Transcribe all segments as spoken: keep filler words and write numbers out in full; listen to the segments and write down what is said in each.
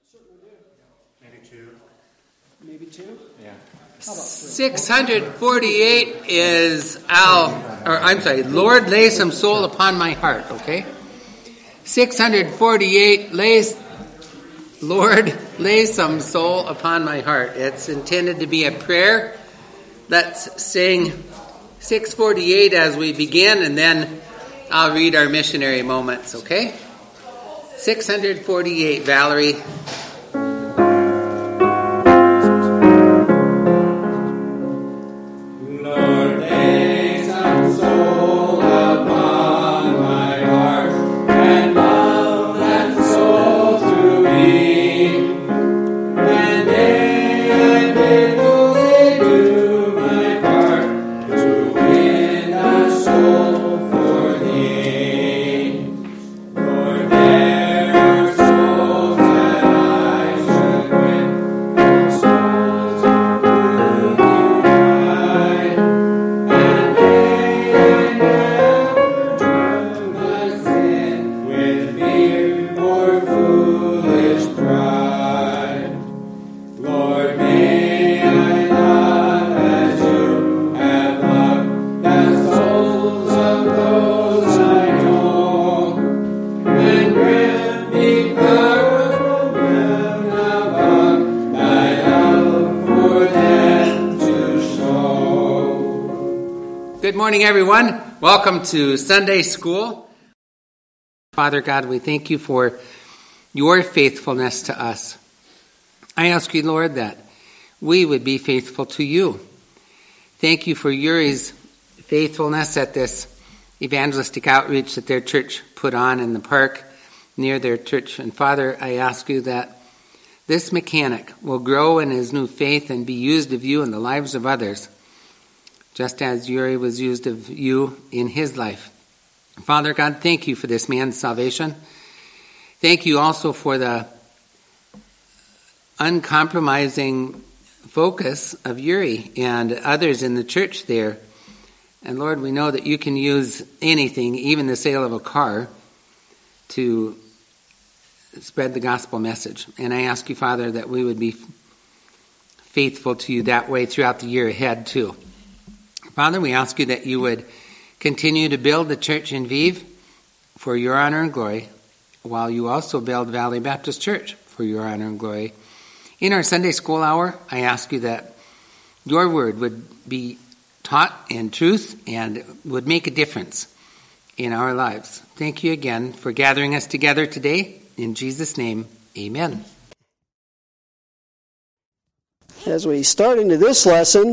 Maybe two. Maybe two? Yeah. How about three? six hundred forty-eight is Al, or I'm sorry, Lord, lay some soul upon my heart, okay? six hundred forty-eight, lays, Lord, lay some soul upon my heart. It's intended to be a prayer. Let's sing six forty-eight as we begin, and then I'll read our missionary moments, okay? six hundred forty-eight, Valerie. Good morning, everyone. Welcome to Sunday School. Father God, we thank you for your faithfulness to us. I ask you, Lord, that we would be faithful to you. Thank you for Yuri's faithfulness at this evangelistic outreach that their church put on in the park near their church. And Father, I ask you that this mechanic will grow in his new faith and be used of you in the lives of others, just as Yuri was used of you in his life. Father God, thank you for this man's salvation. Thank you also for the uncompromising focus of Yuri and others in the church there. And Lord, we know that you can use anything, even the sale of a car, to spread the gospel message. And I ask you, Father, that we would be faithful to you that way throughout the year ahead too. Father, we ask you that you would continue to build the church in Vive for your honor and glory, while you also build Valley Baptist Church for your honor and glory. In our Sunday school hour, I ask you that your word would be taught in truth and would make a difference in our lives. Thank you again for gathering us together today. In Jesus' name, amen. As we start into this lesson,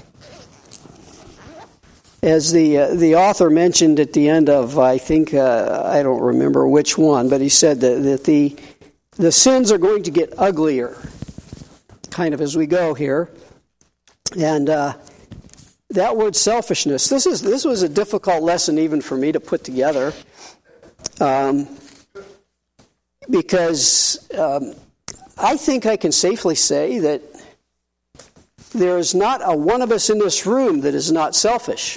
as the uh, the author mentioned at the end of, I think, uh, I don't remember which one, but he said that, that the the sins are going to get uglier, kind of as we go here. And uh, that word selfishness, this is this was a difficult lesson even for me to put together, um, because um, I think I can safely say that there is not a one of us in this room that is not selfish.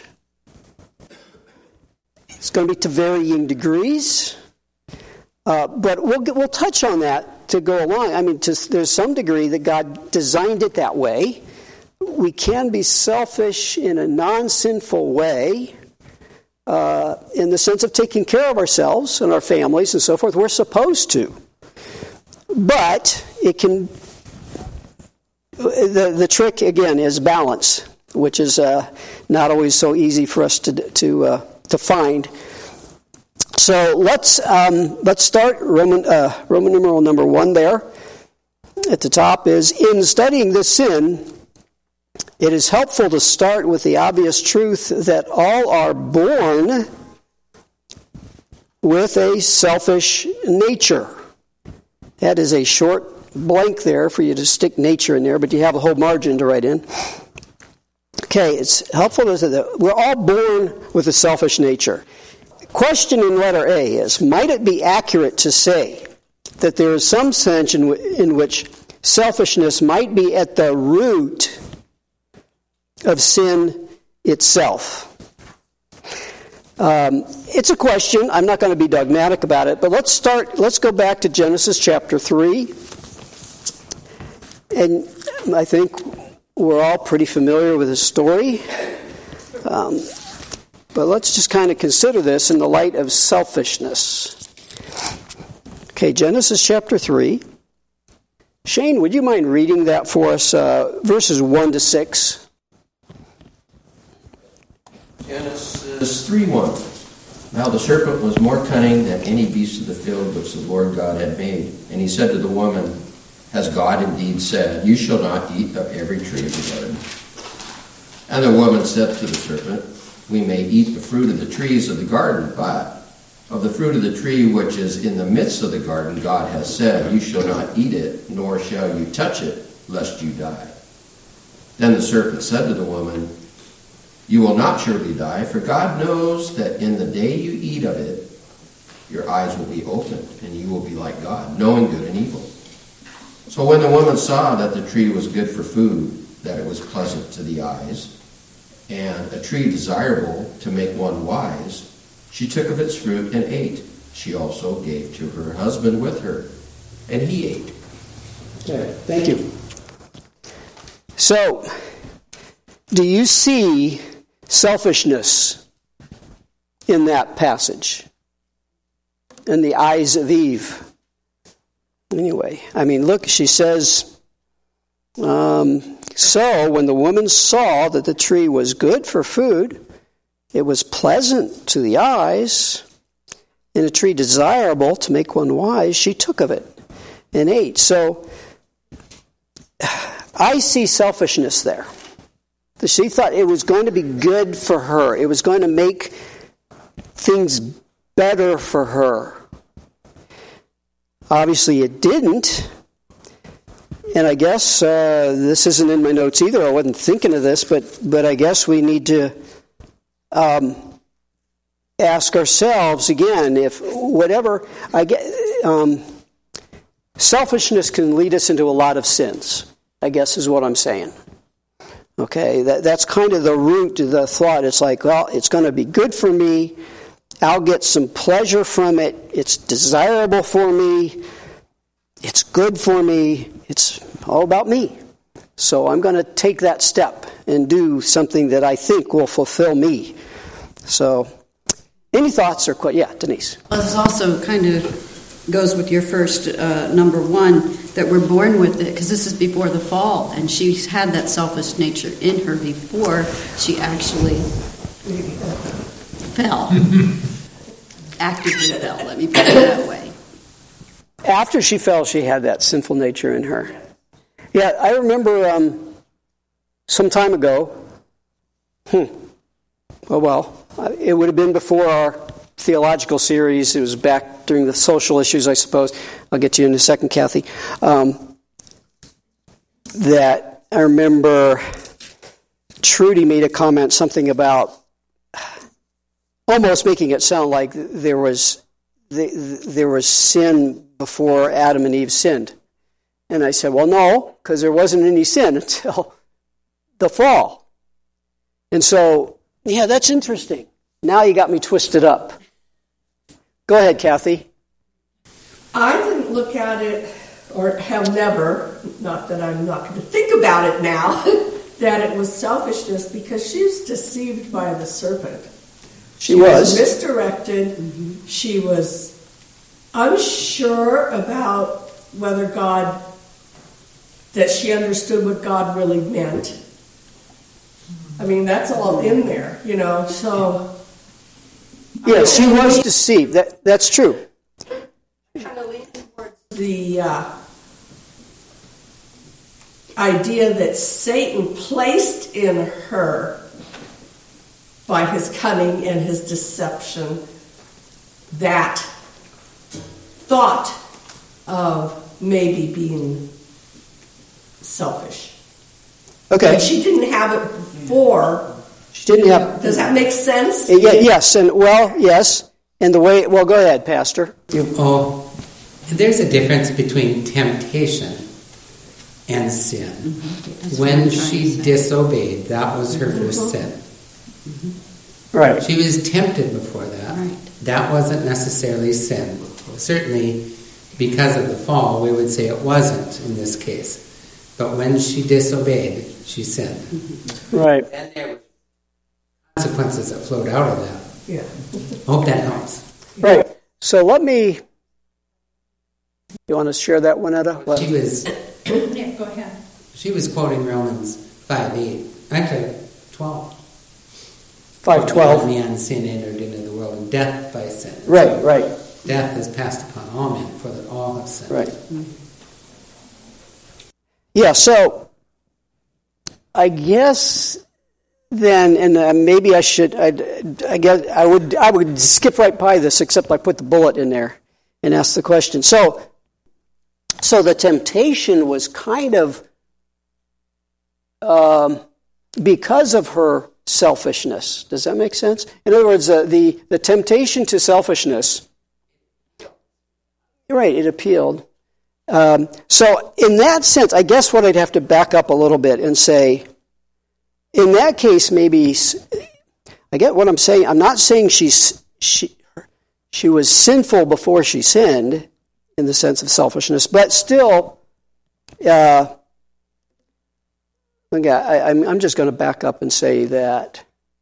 It's going to be to varying degrees, uh, but we'll we'll touch on that to go along. I mean, to, there's some degree that God designed it that way. We can be selfish in a non-sinful way, uh, in the sense of taking care of ourselves and our families and so forth. We're supposed to, but it can. The the trick again is balance, which is uh, not always so easy for us to to. Uh, to find. So let's um, let's start Roman uh, Roman numeral number one there. At the top is, in studying this sin, it is helpful to start with the obvious truth that all are born with a selfish nature. That is a short blank there for you to stick nature in there, but you have a whole margin to write in. Okay, it's helpful to say that we're all born with a selfish nature. Question in letter A is, might it be accurate to say that there is some sense in, w- in which selfishness might be at the root of sin itself? Um, it's a question. I'm not going to be dogmatic about it, but let's start. Let's go back to Genesis chapter three. and I think we're all pretty familiar with the story. Um, but let's just kind of consider this in the light of selfishness. Okay, Genesis chapter three. Shane, would you mind reading that for us, uh, verses one to six? Genesis three one. Now the serpent was more cunning than any beast of the field which the Lord God had made. And he said to the woman, Has God indeed said, You shall not eat of every tree of the garden? And the woman said to the serpent, We may eat the fruit of the trees of the garden, but of the fruit of the tree which is in the midst of the garden, God has said, You shall not eat it, nor shall you touch it, lest you die. Then the serpent said to the woman, You will not surely die, for God knows that in the day you eat of it, your eyes will be opened, and you will be like God, knowing good and evil. So when the woman saw that the tree was good for food, that it was pleasant to the eyes, and a tree desirable to make one wise, she took of its fruit and ate. She also gave to her husband with her, and he ate. Okay, thank you. So, do you see selfishness in that passage? In the eyes of Eve? Anyway, I mean, look, she says, um, so when the woman saw that the tree was good for food, it was pleasant to the eyes, and a tree desirable to make one wise, she took of it and ate. So I see selfishness there. She thought it was going to be good for her. It was going to make things better for her. Obviously it didn't. And I guess uh, this isn't in my notes either. I wasn't thinking of this, but but I guess we need to um, ask ourselves again if whatever I get. Um, selfishness can lead us into a lot of sins, I guess is what I'm saying. Okay, that that's kind of the root of the thought. It's like, well, it's going to be good for me. I'll get some pleasure from it. It's desirable for me. It's good for me. It's all about me. So I'm going to take that step and do something that I think will fulfill me. So, any thoughts or questions? Yeah, Denise. Well, this also kind of goes with your first uh, number one, that we're born with it, because this is before the fall, and she's had that selfish nature in her before she actually fell. Actively fell, let me put it that way. After she fell, she had that sinful nature in her. Yeah, I remember um, some time ago, hmm, oh well, it would have been before our theological series. It was back during the social issues, I suppose. I'll get to you in a second, Kathy. Um, that I remember Trudy made a comment, something about almost making it sound like there was there was sin before Adam and Eve sinned. And I said, well, no, because there wasn't any sin until the fall. And so, yeah, that's interesting. Now you got me twisted up. Go ahead, Kathy. I didn't look at it, or have never, not that I'm not going to think about it now, that it was selfishness, because she was deceived by the serpent. She, she was. was misdirected. Mm-hmm. She was unsure about whether God, that she understood what God really meant. I mean, that's all in there, you know, so... Yes, she was deceived. That That's true. Kind of leaning towards the uh, idea that Satan placed in her, by his cunning and his deception, that thought of maybe being selfish. Okay. But she didn't have it before. She didn't have... Does that make sense? Yeah, yes, and well, yes. And the way... Well, go ahead, Pastor. Oh, there's a difference between temptation and sin. Mm-hmm. When she disobeyed, that was her first sin. Mm-hmm. Right. She was tempted before that. Right. That wasn't necessarily sin. Certainly, because of the fall, we would say it wasn't in this case. But when she disobeyed, she sinned. Right. And there were consequences that flowed out of that. Yeah. Hope that helps. Right. So let me. You want to share that one, Etta? What? She was Yeah, go ahead. she was quoting Romans five eight. Actually, twelve. five twelve. One man sin entered into the world, and death by sin. Right, right, Death is passed upon all men, for that all have sinned. right. Yeah, so I guess then, and uh, maybe I should, I'd, I guess I would, I would skip right by this, except I put the bullet in there and ask the question. So, so the temptation was kind of um, because of her selfishness. Does that make sense? In other words, uh, the the temptation to selfishness. Right, it appealed. Um, so in that sense, I guess what I'd have to back up a little bit and say, in that case, maybe I get what I'm saying. I'm not saying she's she she was sinful before she sinned, in the sense of selfishness, but still, uh, okay, I, I'm I'm just going to back up and say that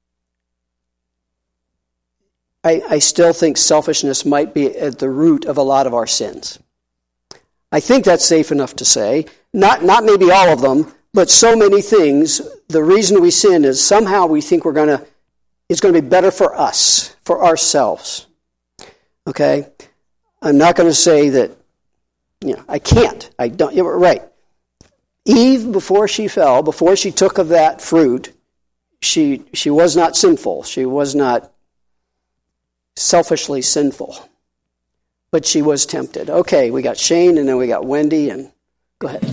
I, I still think selfishness might be at the root of a lot of our sins. I think that's safe enough to say. Not not maybe all of them, but so many things. The reason we sin is somehow we think we're going to, it's going to be better for us, for ourselves. Okay? I'm not going to say that, you know, I can't. I don't, you're right. Eve, before she fell, before she took of that fruit, she she was not sinful. She was not selfishly sinful. But she was tempted. Okay, we got Shane, and then we got Wendy, and go ahead.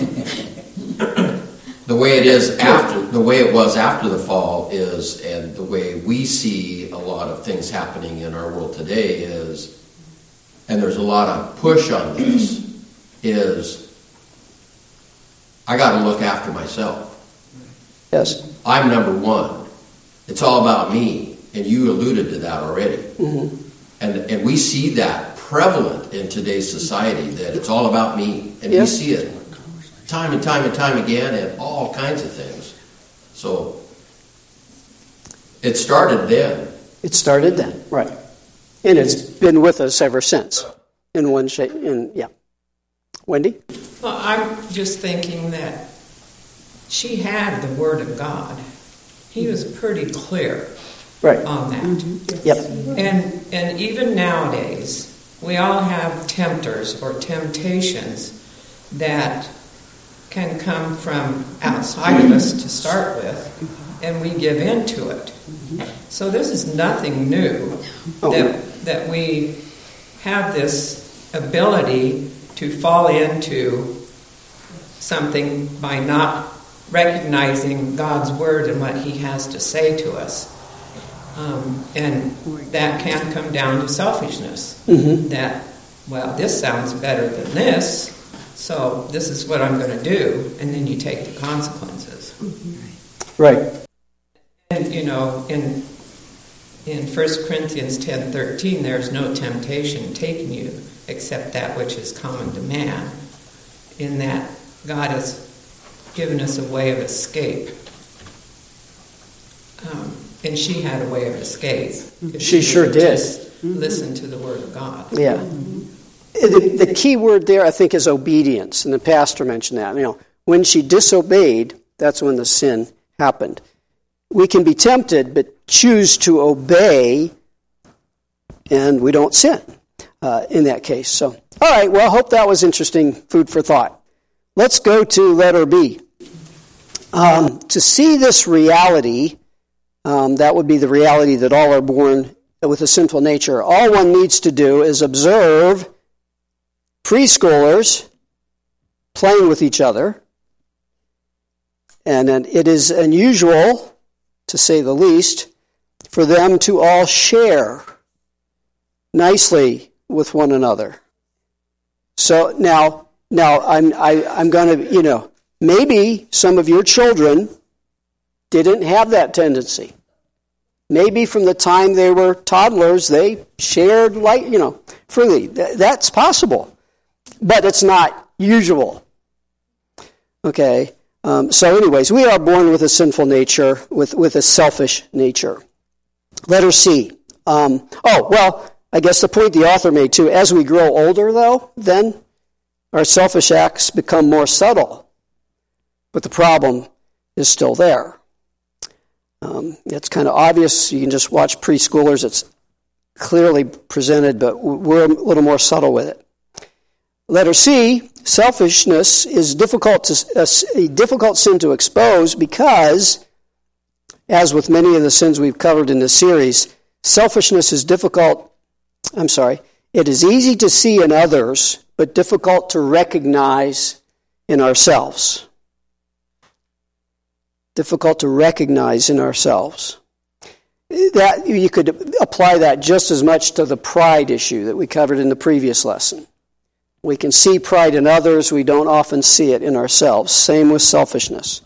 The way it is after, the way it was after the fall is, and the way we see a lot of things happening in our world today is, and there's a lot of push on this, is I got to look after myself. Yes. I'm number one. It's all about me, and you alluded to that already. Mm-hmm. And and we see that prevalent in today's society, that it's all about me, and Yep. we see it time and time and time again in all kinds of things. So it started then. It started then, right. And it's been with us ever since, in one shape, in, yeah. Wendy? Well, I'm just thinking that she had the Word of God. He was pretty clear Right. on that. Mm-hmm. Yep. And and even nowadays, we all have tempters or temptations that can come from outside of us to start with, and we give in to it. So this is nothing new, Oh, that, no. that we have this ability to fall into something by not recognizing God's Word and what He has to say to us. Um, and that can come down to selfishness. Mm-hmm. That, well, this sounds better than this, so this is what I'm going to do, and then you take the consequences. Right. And, you know, in in First Corinthians ten thirteen, there's no temptation taking you except that which is common to man, in that God has given us a way of escape. Um, and she had a way of escape. If She sure would did. Just listen to the Word of God. Yeah. The, the key word there, I think, is obedience, and the pastor mentioned that. You know, when she disobeyed, that's when the sin happened. We can be tempted, but choose to obey, and we don't sin uh, in that case. So, all right, well, I hope that was interesting food for thought. Let's go to letter B. Um, to see this reality, um, that would be the reality that all are born with a sinful nature. All one needs to do is observe preschoolers playing with each other. And it is unusual, to say the least, for them to all share nicely with one another. So now, now I'm I, I'm going to, you know, maybe some of your children didn't have that tendency. Maybe from the time they were toddlers, they shared, like, you know, freely. That's possible, but it's not usual. Okay. Um, so anyways, we are born with a sinful nature, with, with a selfish nature. Letter C. Um, oh, well, I guess the point the author made too, as we grow older though, then our selfish acts become more subtle. But the problem is still there. Um, it's kind of obvious. You can just watch preschoolers. It's clearly presented, but we're a little more subtle with it. Letter C, selfishness is difficult to, a, a difficult sin to expose because, as with many of the sins we've covered in this series, selfishness is difficult, I'm sorry, it is easy to see in others, but difficult to recognize in ourselves. Difficult to recognize in ourselves. That you could apply that just as much to the pride issue that we covered in the previous lesson. We can see pride in others, we don't often see it in ourselves. Same with selfishness.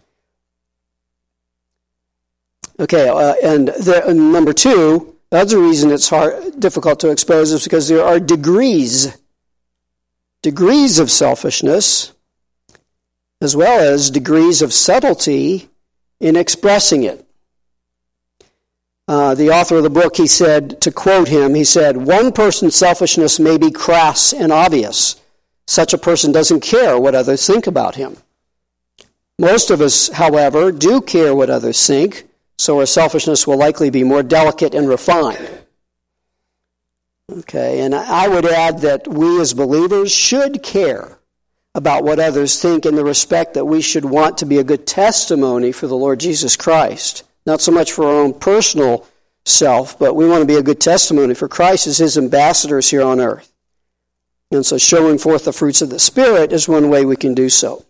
Okay, uh, and, the, and number two, the other reason it's hard, difficult to expose is because there are degrees, degrees of selfishness, as well as degrees of subtlety in expressing it. Uh, the author of the book, he said, to quote him, he said, "One person's selfishness may be crass and obvious. Such a person doesn't care what others think about him. Most of us, however, do care what others think, so our selfishness will likely be more delicate and refined." Okay, and I would add that we as believers should care about what others think in the respect that we should want to be a good testimony for the Lord Jesus Christ. Not so much for our own personal self, but we want to be a good testimony for Christ as his ambassadors here on earth. And so showing forth the fruits of the Spirit is one way we can do so.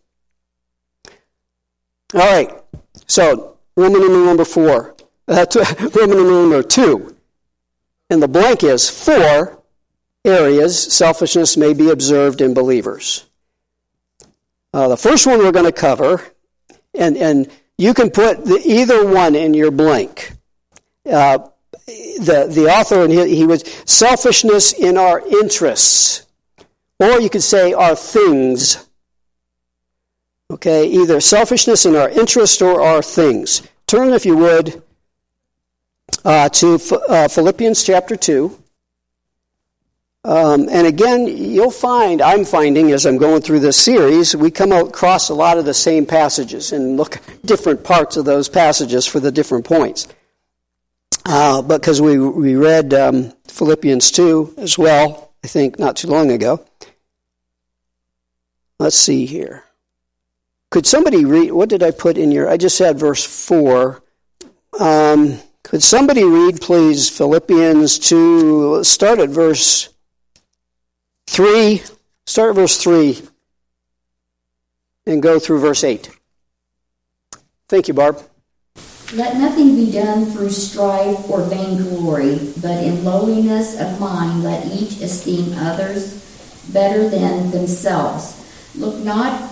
All right, so Roman numeral number four, uh, Roman numeral number two. And the blank is four areas selfishness may be observed in believers. Uh, the first one we're going to cover, and, and you can put the, either one in your blank. Uh, the, the author, and he, he was selfishness in our interests. Or you could say our things. Okay, either selfishness in our interest or our things. Turn, if you would, uh, to uh, Philippians chapter two. Um, and again, you'll find, I'm finding as I'm going through this series, we come across a lot of the same passages and look at different parts of those passages for the different points. Uh, because we, we read um, Philippians two as well, I think, not too long ago. Let's see here. Could somebody read, what did I put in your, I just had verse four. Um, could somebody read, please, Philippians two, let's start at verse three, start at verse three, and go through verse eight. Thank you, Barb. "Let nothing be done through strife or vainglory, but in lowliness of mind let each esteem others better than themselves. Look not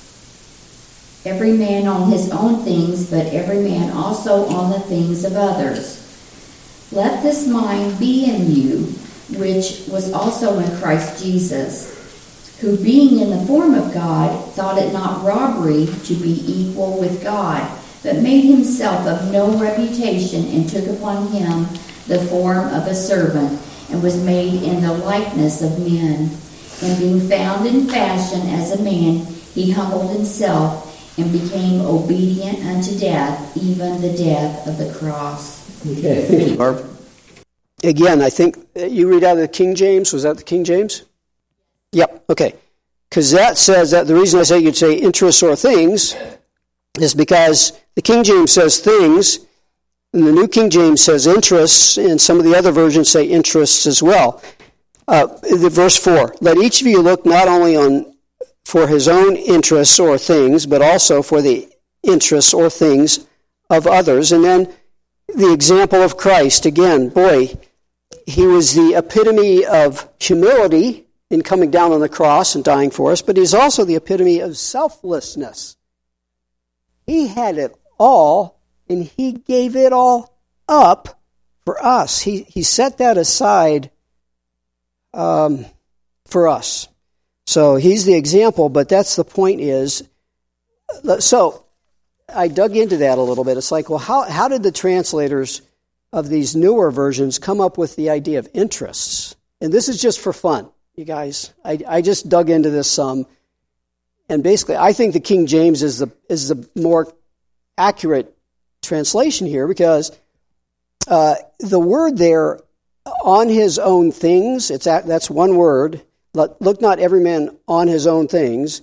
every man on his own things, but every man also on the things of others. Let this mind be in you, which was also in Christ Jesus, who being in the form of God, thought it not robbery to be equal with God, but made himself of no reputation, and took upon him the form of a servant, and was made in the likeness of men. And being found in fashion as a man, he humbled himself, and became obedient unto death, even the death of the cross." Okay, thank you, Barb. Again, I think you read out of the King James. Was that the King James? Yep, okay. Because that says that the reason I say you'd say interests or things is because the King James says things, and the New King James says interests, and some of the other versions say interests as well. Uh, the verse four, "Let each of you look not only on for his own interests or things, but also for the interests or things of others." And then the example of Christ, again, boy, he was the epitome of humility in coming down on the cross and dying for us, but he's also the epitome of selflessness. He had it all, and he gave it all up for us. He, he set that aside um, for us. So he's the example, but that's the point is, so I dug into that a little bit. It's like, well, how, how did the translators of these newer versions come up with the idea of interests? And this is just for fun, you guys. I, I just dug into this some. And basically, I think the King James is the is the more accurate translation here, because uh, the word there, on his own things, it's at, that's one word. Look not every man on his own things.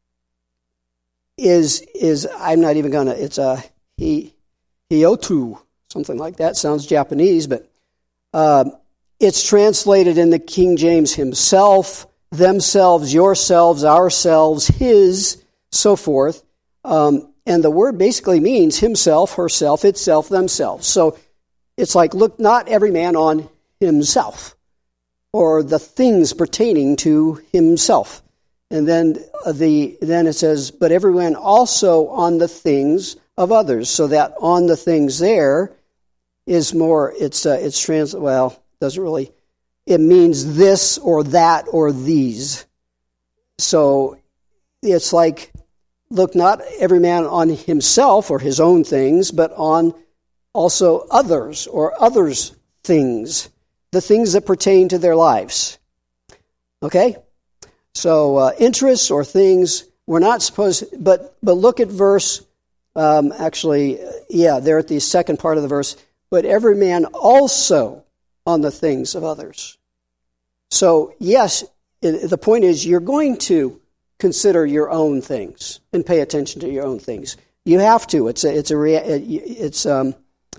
Is is I'm not even gonna. It's a he hiotu, something like that. Sounds Japanese, but uh, it's translated in the King James himself, themselves, yourselves, ourselves, his, so forth. Um, and the word basically means himself, herself, itself, themselves. So it's like, look not every man on himself, or the things pertaining to himself. And then the then it says, but everyone also on the things of others. So that on the things there is more, it's uh, it's trans, well, doesn't really, it means this or that or these. So it's like, look not every man on himself or his own things, but on also others or others' things, the things that pertain to their lives. Okay? So uh, interests or things, we're not supposed, but but look at verse, um, actually, yeah, there at the second part of the verse, but every man also on the things of others. So yes, the point is you're going to consider your own things and pay attention to your own things. You have to. It's a, it's a, it's um.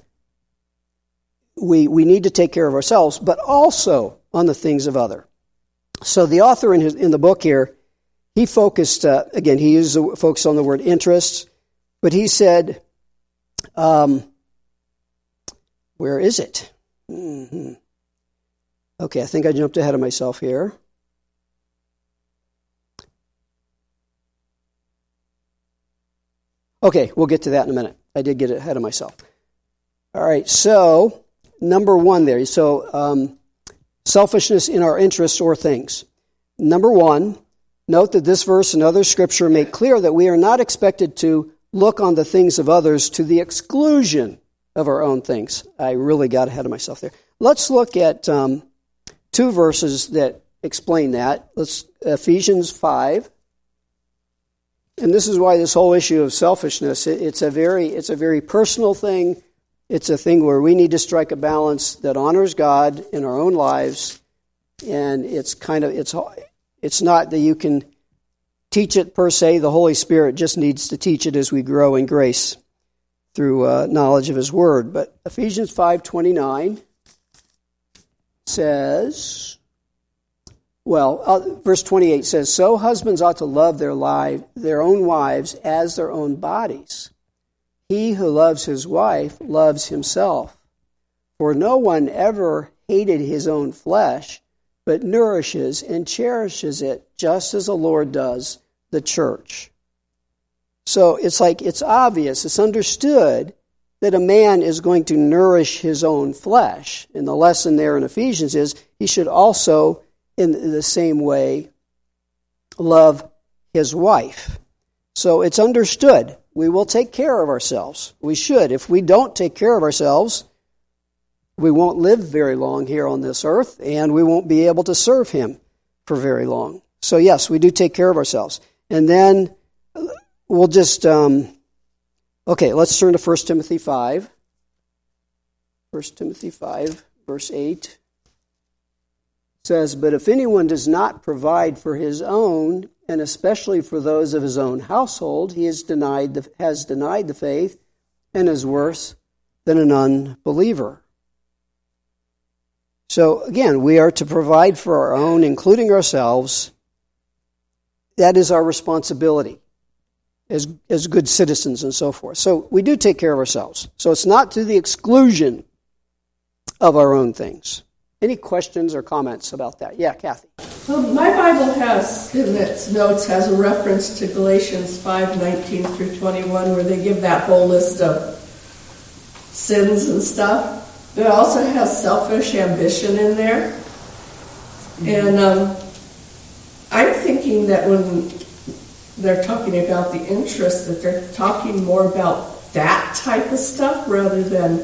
We we need to take care of ourselves, but also on the things of other. So the author in his in the book here, he focused uh, again. He used the focus on the word interests, but he said, um, "Where is it?" Mm-hmm. Okay, I think I jumped ahead of myself here. Okay, we'll get to that in a minute. I did get ahead of myself. All right, so number one there. So um, selfishness in our interests or things. Number one, note that this verse and other scripture make clear that we are not expected to look on the things of others to the exclusion of our own things. I really got ahead of myself there. Let's look at um, two verses that explain that. Let's Ephesians five. And this is why this whole issue of selfishness, it, it's a very it's a very personal thing. It's a thing where we need to strike a balance that honors God in our own lives, and it's kind of it's it's not that you can teach it per se. The Holy Spirit just needs to teach it as we grow in grace through uh, knowledge of His Word. But Ephesians five twenty-nine says, well, uh, verse twenty-eight says, "So husbands ought to love their life, their own wives as their own bodies. He who loves his wife loves himself. For no one ever hated his own flesh, but nourishes and cherishes it, just as the Lord does the church." So it's like, it's obvious, it's understood that a man is going to nourish his own flesh. And the lesson there in Ephesians is he should also, in the same way, love his wife. So it's understood. We will take care of ourselves. We should. If we don't take care of ourselves, we won't live very long here on this earth, and we won't be able to serve Him for very long. So yes, we do take care of ourselves. And then we'll just, um, okay, let's turn to First Timothy five. First Timothy five, verse eight. Says, "But if anyone does not provide for his own, and especially for those of his own household, he is denied the, has denied the faith and is worse than an unbeliever." So again, we are to provide for our own, including ourselves. That is our responsibility as, as good citizens and so forth. So we do take care of ourselves. So it's not to the exclusion of our own things. Any questions or comments about that? Yeah, Kathy. Well, my Bible has, in its notes, has a reference to Galatians five nineteen through twenty-one, where they give that whole list of sins and stuff. It also has selfish ambition in there. Mm-hmm. And um, I'm thinking that when they're talking about the interest, that they're talking more about that type of stuff rather than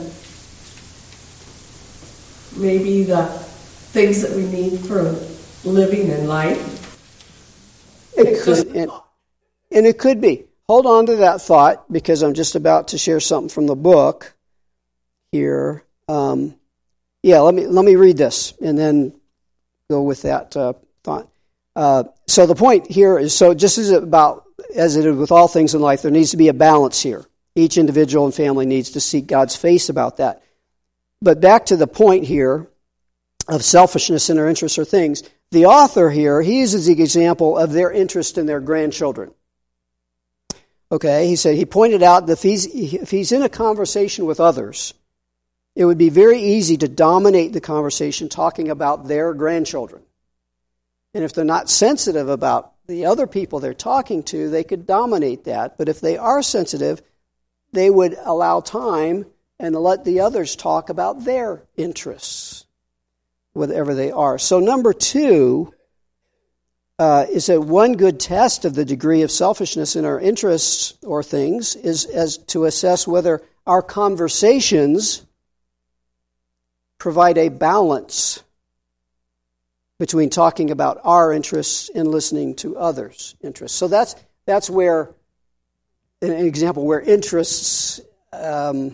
maybe the things that we need for living in life. It could, and, and it could be. Hold on to that thought, because I'm just about to share something from the book here. Um, yeah, let me let me read this and then go with that uh, thought. Uh, so the point here is, so just as about as it is with all things in life, there needs to be a balance here. Each individual and family needs to seek God's face about that. But back to the point here of selfishness in their interests or things, the author here, he uses the example of their interest in their grandchildren. Okay, he said, he pointed out that if he's, if he's in a conversation with others, it would be very easy to dominate the conversation talking about their grandchildren. And if they're not sensitive about the other people they're talking to, they could dominate that. But if they are sensitive, they would allow time and let the others talk about their interests, whatever they are. So number two uh, is that one good test of the degree of selfishness in our interests or things is as to assess whether our conversations provide a balance between talking about our interests and listening to others' interests. So that's that's where, an example where interests um,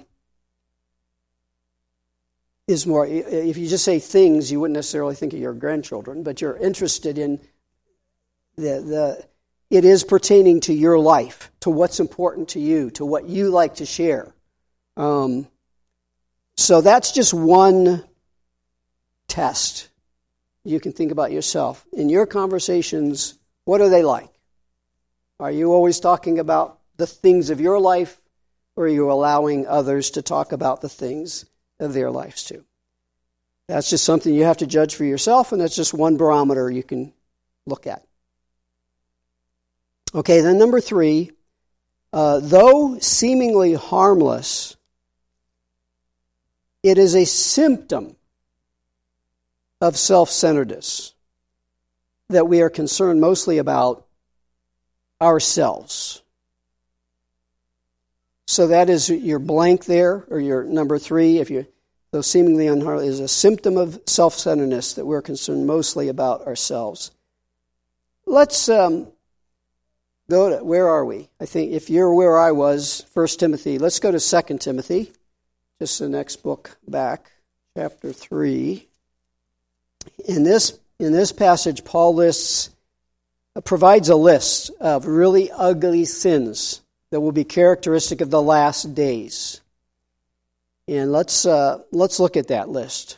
is more, if you just say things, you wouldn't necessarily think of your grandchildren, but you're interested in the, the it is pertaining to your life, to what's important to you, to what you like to share. Um, so that's just one test. You can think about yourself. In your conversations, what are they like? Are you always talking about the things of your life, or are you allowing others to talk about the things of their lives too? That's just something you have to judge for yourself, and that's just one barometer you can look at. Okay, then number three, uh, though seemingly harmless, it is a symptom of self-centeredness that we are concerned mostly about ourselves. So that is your blank there, or your number three, if you, though seemingly unharmless, is a symptom of self-centeredness that we're concerned mostly about ourselves. Let's um, go to, where are we? I think if you're where I was, First Timothy, let's go to Second Timothy, just the next book back, chapter three. In this in this passage, Paul lists uh, provides a list of really ugly sins that will be characteristic of the last days. And let's uh, let's look at that list.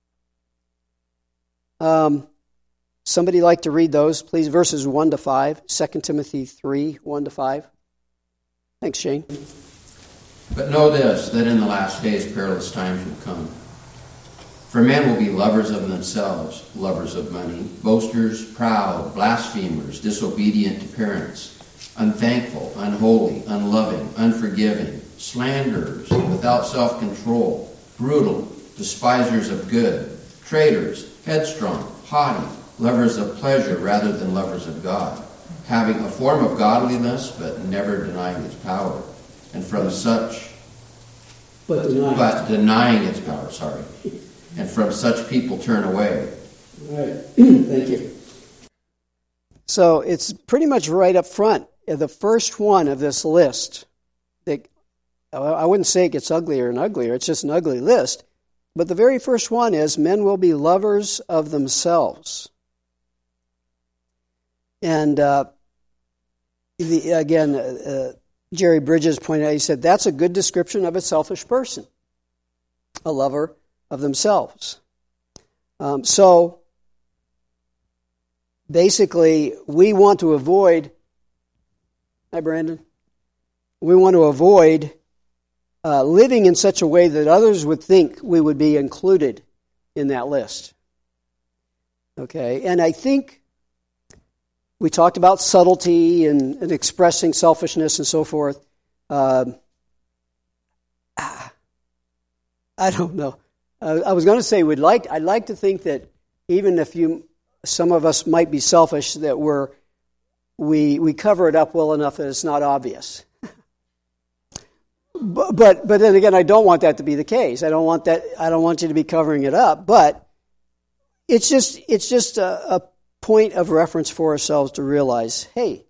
Um, somebody like to read those, please? Verses one to five, Second Timothy three, one to five. Thanks, Shane. But know this, that in the last days perilous times will come. For men will be lovers of themselves, lovers of money, boasters, proud, blasphemers, disobedient to parents, unthankful, unholy, unloving, unforgiving, slanderers, without self-control, brutal, despisers of good, traitors, headstrong, haughty, lovers of pleasure rather than lovers of God, having a form of godliness but never denying its power. And from such, But denying, but denying its power, sorry. And from such people turn away. All right. Thank you. So it's pretty much right up front. The first one of this list, that I wouldn't say it gets uglier and uglier, it's just an ugly list. But the very first one is, men will be lovers of themselves. And uh, the, again, uh, Jerry Bridges pointed out, he said, that's a good description of a selfish person, a lover of themselves. Um, so, basically, we want to avoid, hi Brandon, we want to avoid uh, living in such a way that others would think we would be included in that list. Okay, and I think we talked about subtlety and, and expressing selfishness and so forth. Uh, I don't know. Uh, I was going to say we'd like. I'd like to think that even if you, some of us might be selfish, that we're we we cover it up well enough that it's not obvious. but, but but then again, I don't want that to be the case. I don't want that. I don't want you to be covering it up. But it's just it's just a, a point of reference for ourselves to realize, hey,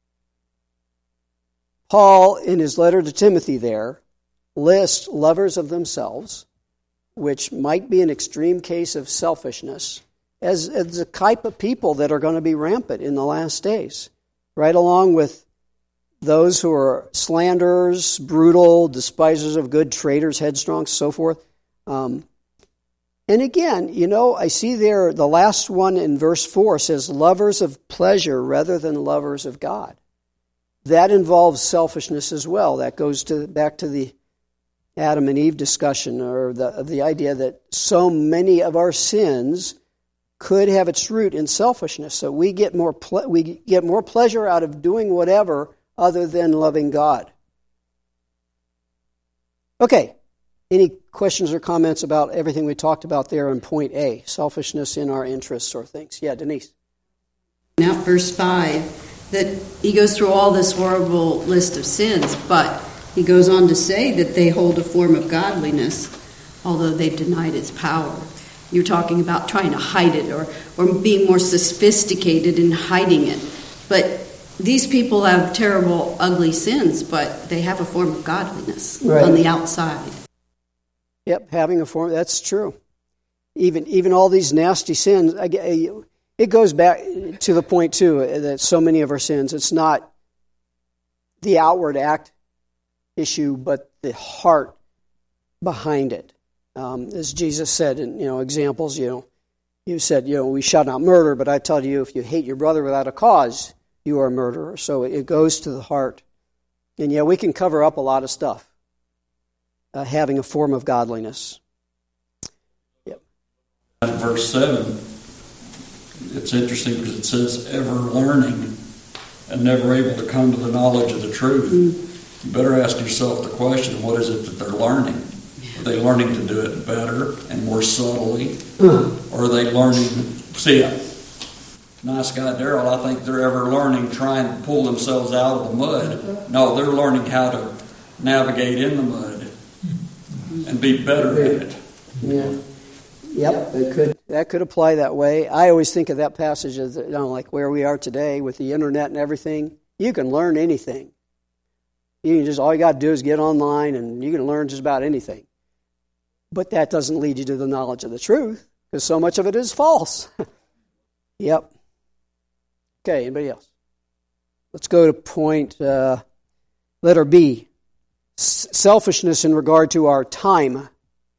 Paul in his letter to Timothy there lists lovers of themselves, which might be an extreme case of selfishness, as, as the type of people that are going to be rampant in the last days, right along with those who are slanderers, brutal, despisers of good, traitors, headstrong, so forth. Um, and again, you know, I see there the last one in verse four says, lovers of pleasure rather than lovers of God. That involves selfishness as well. That goes to back to the Adam and Eve discussion, or the the idea that so many of our sins could have its root in selfishness. So we get more ple- we get more pleasure out of doing whatever other than loving God. Okay, any questions or comments about everything we talked about there in point A, selfishness in our interests or things? Yeah, Denise. Now, verse five, that he goes through all this horrible list of sins, but he goes on to say that they hold a form of godliness, although they've denied its power. You're talking about trying to hide it or, or being more sophisticated in hiding it. But these people have terrible, ugly sins, but they have a form of godliness right on the outside. Yep, having a form, that's true. Even even all these nasty sins, it goes back to the point, too, that so many of our sins, it's not the outward act issue, but the heart behind it. Um, as Jesus said in, you know, examples, you know, you said, you know, we shall not murder, but I tell you, if you hate your brother without a cause, you are a murderer. So it goes to the heart. And yeah, we can cover up a lot of stuff, uh, having a form of godliness. Yep. Verse seven, it's interesting because it says, ever learning and never able to come to the knowledge of the truth. Mm. You better ask yourself the question, what is it that they're learning? Are they learning to do it better and more subtly? Mm. Or are they learning, see, nice guy Daryl, I think they're ever learning, trying to pull themselves out of the mud. No, they're learning how to navigate in the mud and be better at it. Yeah. Yep, it could. That could apply that way. I always think of that passage as, you know, like where we are today with the internet and everything. You can learn anything. You can just, all you got to do is get online and you can learn just about anything. But that doesn't lead you to the knowledge of the truth, because so much of it is false. Yep. Okay, anybody else? Let's go to point, uh, letter B. S- selfishness in regard to our time.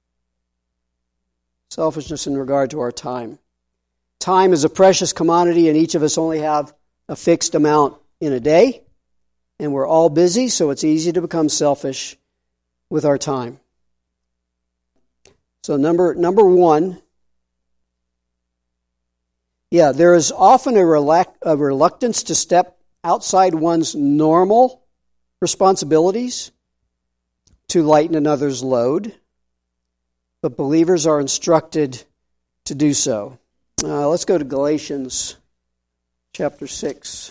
Selfishness in regard to our time. Time is a precious commodity, and each of us only have a fixed amount in a day. And we're all busy, so it's easy to become selfish with our time. So number number one, yeah, there is often a, relac- a reluctance to step outside one's normal responsibilities to lighten another's load, but believers are instructed to do so. Uh, let's go to Galatians chapter six.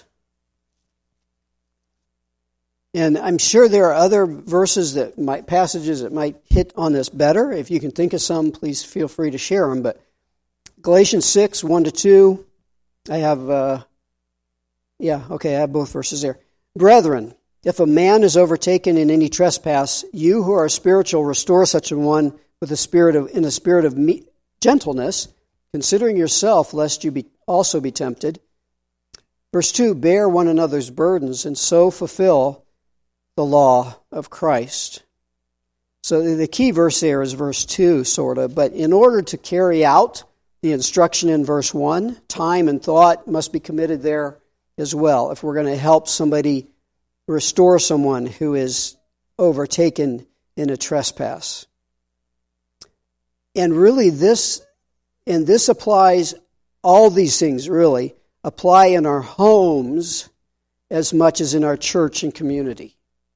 And I'm sure there are other verses that might, passages that might hit on this better. If you can think of some, please feel free to share them. But Galatians six, one to two, I have, uh, yeah, okay, I have both verses there. Brethren, if a man is overtaken in any trespass, you who are spiritual restore such a one with a spirit of, in a spirit of me- gentleness, considering yourself, lest you be also be tempted. Verse two, bear one another's burdens, and so fulfill the law of Christ. So the key verse there is verse two, sort of. But in order to carry out the instruction in verse one, time and thought must be committed there as well, if we're going to help somebody restore someone who is overtaken in a trespass. And really this, and this applies, all these things really, apply in our homes as much as in our church and community.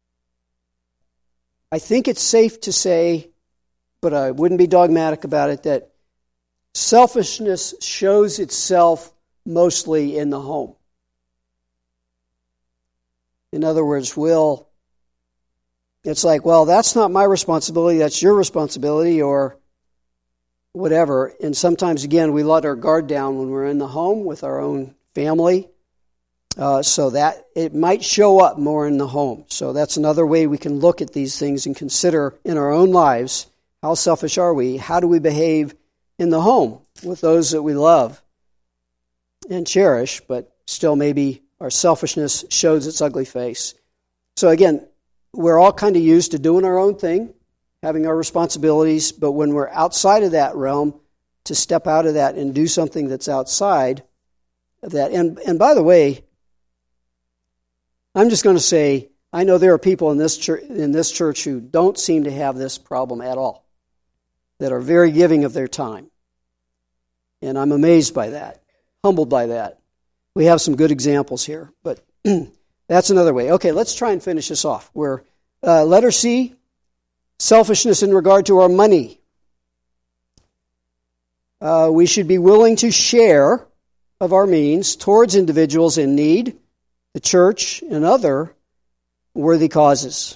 I think it's safe to say, but I wouldn't be dogmatic about it, that selfishness shows itself mostly in the home. In other words, we'll, it's like, well, that's not my responsibility, that's your responsibility, or whatever. And sometimes, again, we let our guard down when we're in the home with our own family, uh, so that it might show up more in the home. So that's another way we can look at these things and consider in our own lives, how selfish are we? How do we behave in the home with those that we love and cherish, but still maybe our selfishness shows its ugly face. So again, we're all kind of used to doing our own thing, having our responsibilities, but when we're outside of that realm, to step out of that and do something that's outside of that. And, and by the way, I'm just going to say, I know there are people in this church, in this church who don't seem to have this problem at all, that are very giving of their time. And I'm amazed by that, humbled by that. We have some good examples here, but that's another way. Okay, let's try and finish this off. We're uh, letter C, selfishness in regard to our money. Uh, we should be willing to share of our means towards individuals in need, the church, and other worthy causes.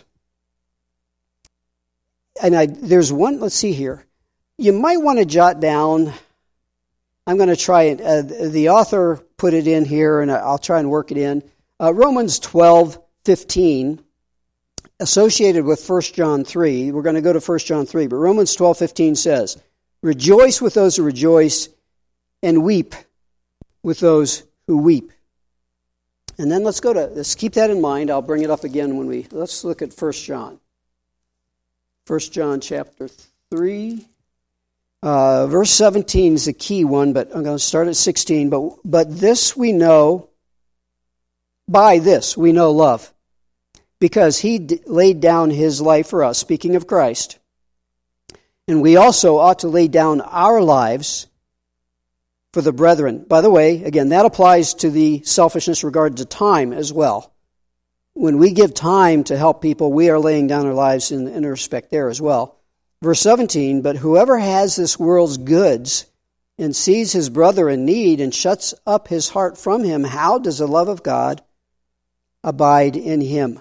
And I, there's one, let's see here. You might want to jot down, I'm going to try it, uh, the author put it in here, and I'll try and work it in. Uh, Romans twelve fifteen, associated with First John three, we're going to go to First John three, but Romans twelve fifteen says, rejoice with those who rejoice, and weep with those who weep. And then let's go to, let's keep that in mind. I'll bring it up again when we, let's look at First John. First John chapter three. Uh, verse seventeen is the key one, but I'm going to start at sixteen. But, but this we know, by this we know love, because he d- laid down his life for us, speaking of Christ. And we also ought to lay down our lives for the brethren. By the way, again, that applies to the selfishness regarding to time as well. When we give time to help people, we are laying down our lives in, in respect there as well. Verse seventeen, but whoever has this world's goods and sees his brother in need and shuts up his heart from him, how does the love of God abide in him?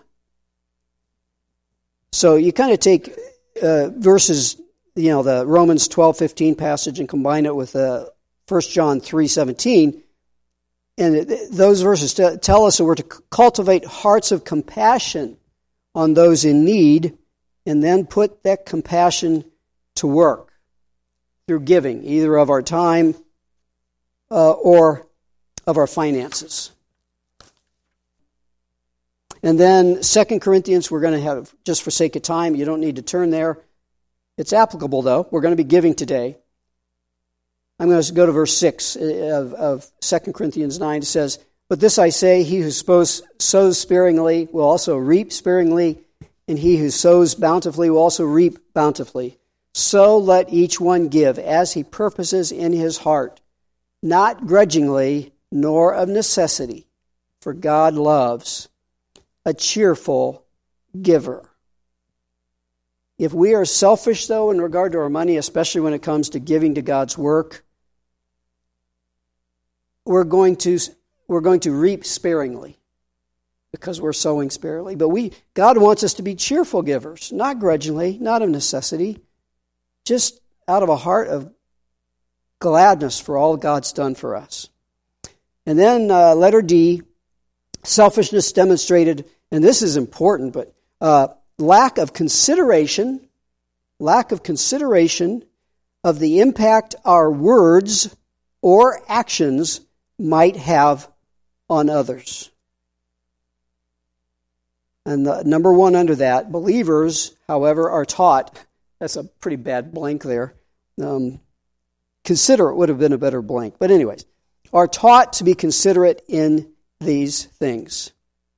So you kind of take uh, verses, you know, the Romans twelve fifteen passage and combine it with uh, First John three seventeen, and it, those verses t- tell us that we're to cultivate hearts of compassion on those in need, and then put that compassion to work through giving, either of our time uh, or of our finances. And then Second Corinthians, we're going to have, just for sake of time, you don't need to turn there. It's applicable, though. We're going to be giving today. I'm going to go to verse six of, of Second Corinthians nine. It says, but this I say, he who sows, sows sparingly will also reap sparingly, and he who sows bountifully will also reap bountifully. So let each one give as he purposes in his heart, not grudgingly, nor of necessity, for God loves a cheerful giver. If we are selfish, though, in regard to our money, especially when it comes to giving to God's work, we're going to, we're going to reap sparingly, because we're sowing sparingly. But we, God wants us to be cheerful givers, not grudgingly, not of necessity, just out of a heart of gladness for all God's done for us. And then uh, letter D, selfishness demonstrated, and this is important, but uh, lack of consideration, lack of consideration of the impact our words or actions might have on others. And the number one under that, believers, however, are taught, that's a pretty bad blank there. Um, considerate would have been a better blank. But anyways, are taught to be considerate in these things.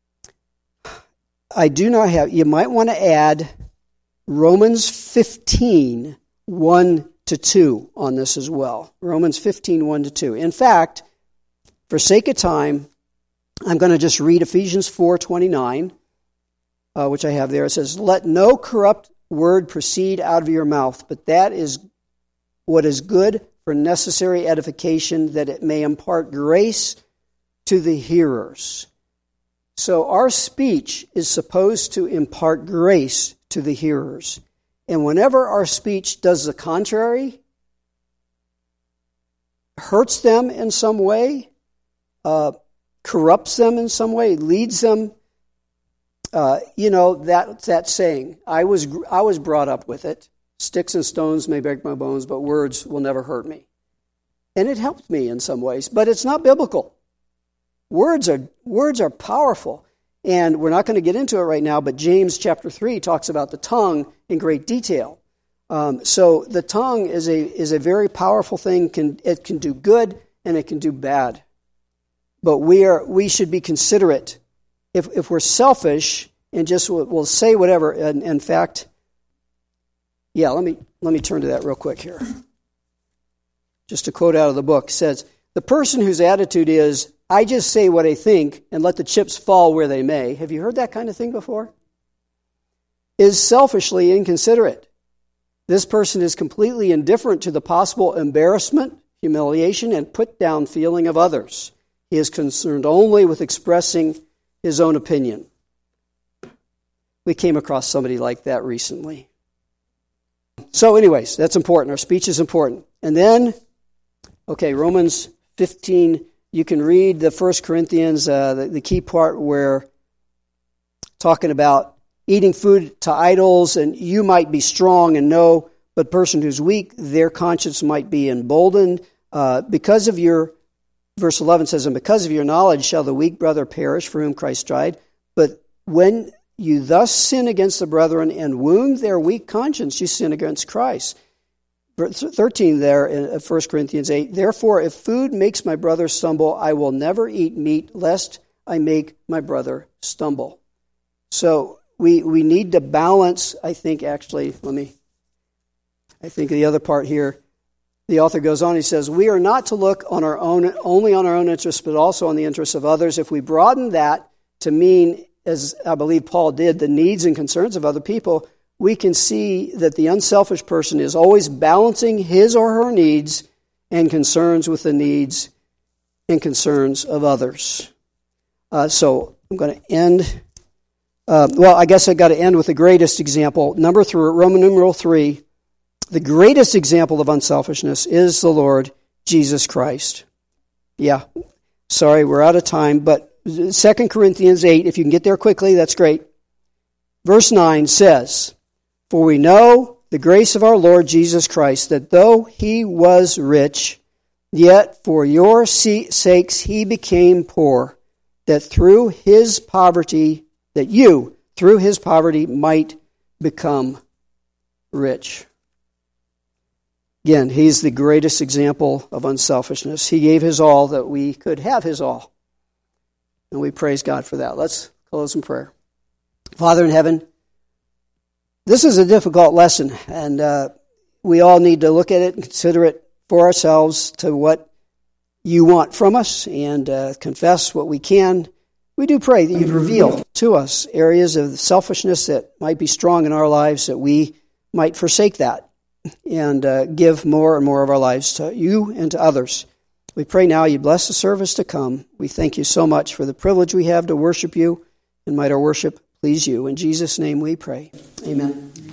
I do not have, you might want to add Romans fifteen, one to two on this as well. Romans fifteen, one to two. In fact, for sake of time, I'm going to just read Ephesians four twenty-nine. Uh, which I have there. It says, let no corrupt word proceed out of your mouth, but that is what is good for necessary edification, that it may impart grace to the hearers. So our speech is supposed to impart grace to the hearers. And whenever our speech does the contrary, hurts them in some way, uh, corrupts them in some way, leads them, uh, you know, that that saying. I was I was brought up with it. Sticks and stones may break my bones, but words will never hurt me. And it helped me in some ways, but it's not biblical. Words are words are powerful. And we're not going to get into it right now, but James chapter three talks about the tongue in great detail. Um, so the tongue is a is a very powerful thing. Can it can do good and it can do bad. But we are we should be considerate. If if we're selfish and just will we'll say whatever, and in fact, yeah, let me let me turn to that real quick here. Just a quote out of the book says, "The person whose attitude is, I just say what I think and let the chips fall where they may," have you heard that kind of thing before? Is selfishly inconsiderate. This person is completely indifferent to the possible embarrassment, humiliation, and put-down feeling of others. He is concerned only with expressing his own opinion. We came across somebody like that recently. So anyways, that's important. Our speech is important. And then, okay, Romans fifteen, you can read the First Corinthians, uh, the, the key part where talking about eating food to idols, and you might be strong and know, but person who's weak, their conscience might be emboldened. Uh, because of your, verse eleven says, "And because of your knowledge shall the weak brother perish for whom Christ died. But when you thus sin against the brethren and wound their weak conscience, you sin against Christ." Verse thirteen there in First Corinthians eight, "Therefore, if food makes my brother stumble, I will never eat meat, lest I make my brother stumble." So we we need to balance, I think, actually, let me, I think the other part here, the author goes on, he says, "We are not to look on our own, only on our own interests, but also on the interests of others. If we broaden that to mean, as I believe Paul did, the needs and concerns of other people, we can see that the unselfish person is always balancing his or her needs and concerns with the needs and concerns of others." Uh, so I'm going to end, uh, well, I guess I've got to end with the greatest example. Number three, Roman numeral three, the greatest example of unselfishness is the Lord Jesus Christ. Yeah, sorry, we're out of time, but Second Corinthians eight, if you can get there quickly, that's great. Verse nine says, "For we know the grace of our Lord Jesus Christ, that though he was rich, yet for your sakes he became poor, that through his poverty, that you, through his poverty, might become rich." Again, he's the greatest example of unselfishness. He gave his all that we could have his all. And we praise God for that. Let's close in prayer. Father in heaven, this is a difficult lesson, and uh, we all need to look at it and consider it for ourselves to what you want from us and uh, confess what we can. We do pray that you'd reveal to us areas of selfishness that might be strong in our lives, that we might forsake that and uh, give more and more of our lives to you and to others. We pray now you bless the service to come. We thank you so much for the privilege we have to worship you, and might our worship please you. In Jesus' name we pray. Amen.